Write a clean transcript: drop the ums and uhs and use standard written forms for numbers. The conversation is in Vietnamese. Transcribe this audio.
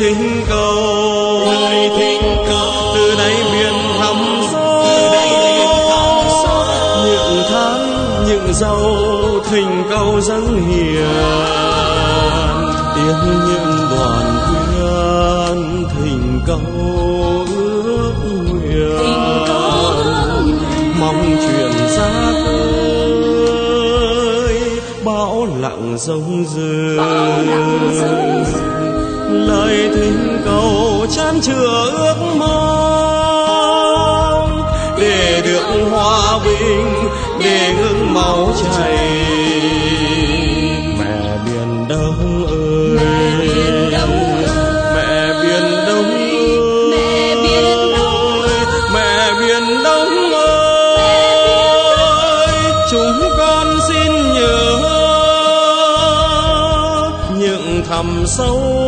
thỉnh cầu từ đáy biển thăm gió, những tháng những dâu thỉnh cầu dâng hiền, tiếng những đoàn quyên thỉnh cầu ước nguyện, mong chuyện ra khơi bão lặng rông rơi, lời thỉnh cầu chan chứa ước mong để được hòa bình, để ngưng máu chảy. Mẹ biển Đông ơi, mẹ biển Đông ơi, mẹ biển Đông ơi, chúng con xin nhớ những thẳm sâu